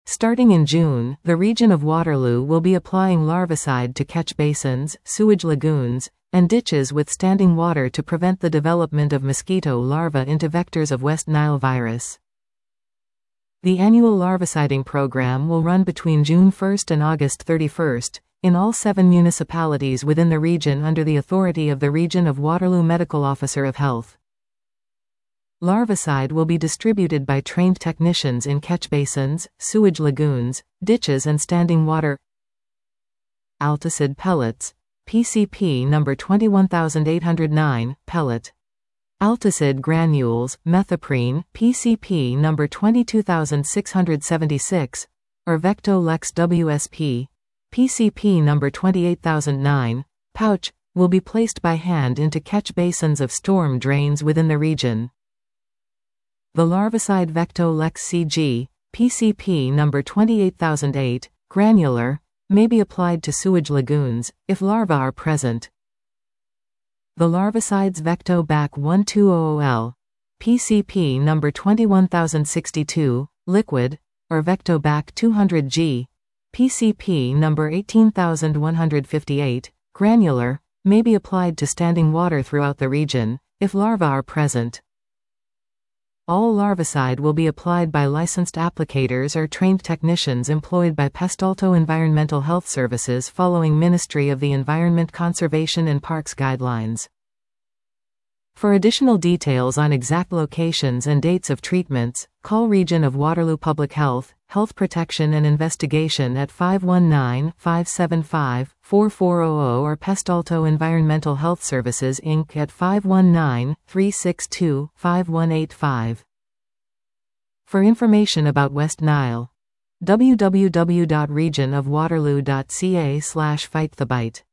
Starting in June, the region of Waterloo will be applying larvicide to catch basins, sewage lagoons, and ditches with standing water to prevent the development of mosquito larvae into vectors of West Nile virus. The annual larviciding program will run between June 1 and August 31 in all 7 municipalities within the region under the authority of the Region of Waterloo Medical Officer of Health. Larvicide will be distributed by trained technicians in catch basins, sewage lagoons, ditches and standing water. Alticid pellets, PCP number 21809, pellet. Alticid granules, methoprene, PCP number 22676, or Vectolex WSP, PCP number 28009, pouch, will be placed by hand into catch basins of storm drains within the region. The larvicide Vectolex CG, PCP number 28008, granular, may be applied to sewage lagoons, if larvae are present. The larvicides Vectobac 1200L, PCP number 21062, liquid, or Vectobac 200G, PCP number 18158, granular, may be applied to standing water throughout the region, if larvae are present. All larvicide will be applied by licensed applicators or trained technicians employed by Pestalto Environmental Health Services following Ministry of the Environment Conservation and Parks guidelines. For additional details on exact locations and dates of treatments, call Region of Waterloo Public Health, Health Protection and Investigation at 519-575-4400 or Pestalto Environmental Health Services Inc. at 519-362-5185. For information about West Nile, www.regionofwaterloo.ca/fightthebite.